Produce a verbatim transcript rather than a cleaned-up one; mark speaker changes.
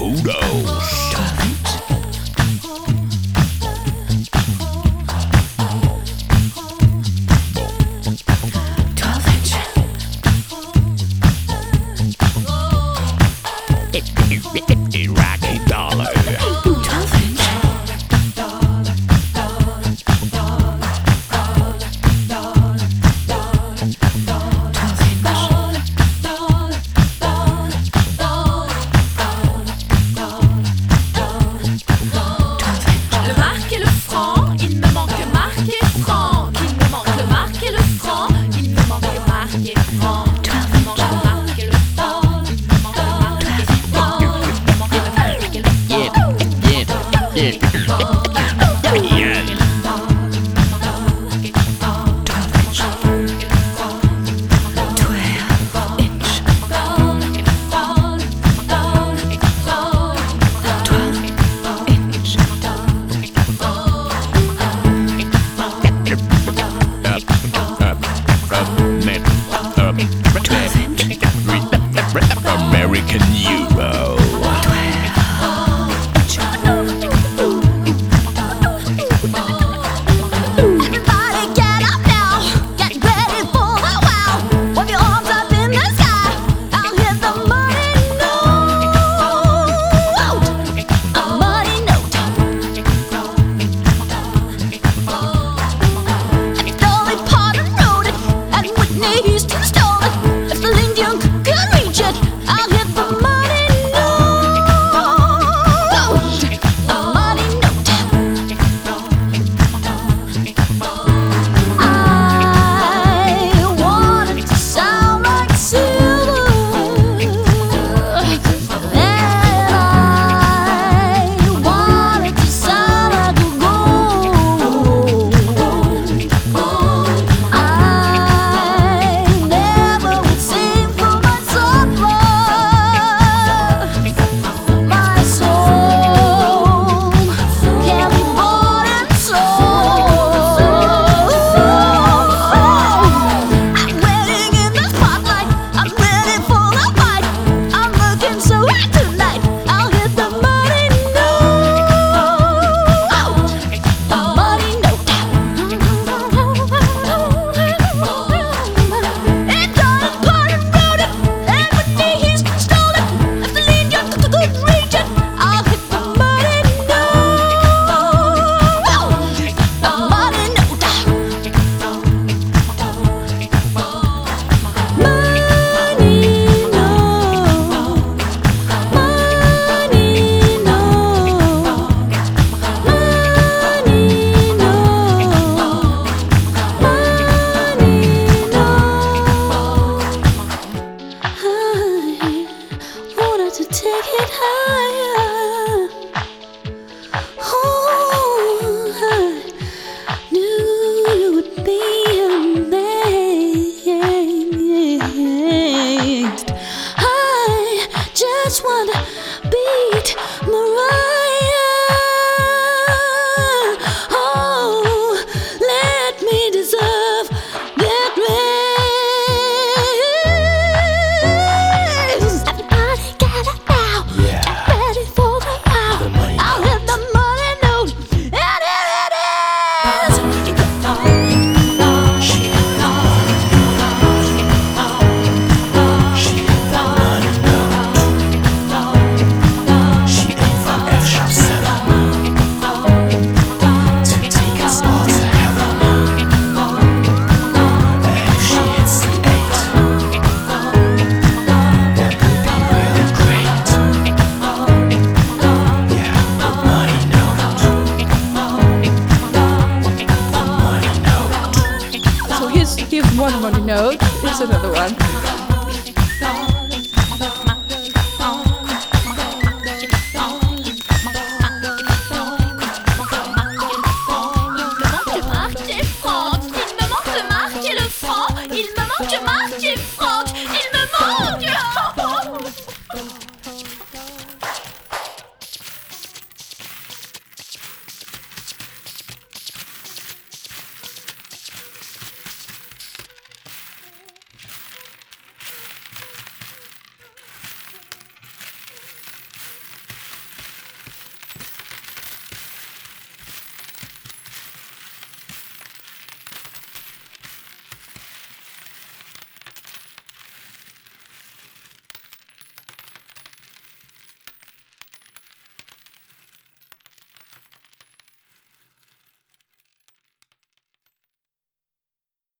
Speaker 1: Kudos. Rocky dollar.
Speaker 2: Le marque et le franc, il me manque marque et franc. Il me manque le marque et le franc, il me manque marque et franc. Il me manque marque et le franc, il me manque marque et franc. Il me manque marque et le franc.
Speaker 1: Yeah, yeah, yeah. Yeah. American Euro.
Speaker 3: Everybody get up now, get ready for the wow. Wave your arms up in the sky, I'll hit the money note. A money note. And Dolly Parton wrote it, and Whitney Houston stole it. If Celine Dion could reach it, I'll hit the money note. A money note. I want it to sound like silver, and I want it to sound like gold. I never would sing for my supper. My soul can be bought and sold. I'm waiting in the spotlight. I'm ready for the fight. I'm looking so hot tonight. I'll hit the money note. The money note. And Dolly Parton wrote it, and Whitney Houston stole it. If Celine Dion could reach it, I'll hit the money note. The money note. Wanted to take it higher. Oh, I knew you would be amazed. I just wanna beat Mariah. Oh, let me deserve that raise. Everybody get up now.
Speaker 1: Yeah.
Speaker 3: Get ready for the wow.
Speaker 1: The money
Speaker 3: I'll hit the money note. And here it is.
Speaker 1: She ain't the money note. She ain't from F sharp seven to take us all to heaven. And if she hits the eight, that would be really great. Yeah, the money note. The money note.
Speaker 4: So here's, here's one money note. Here's another one.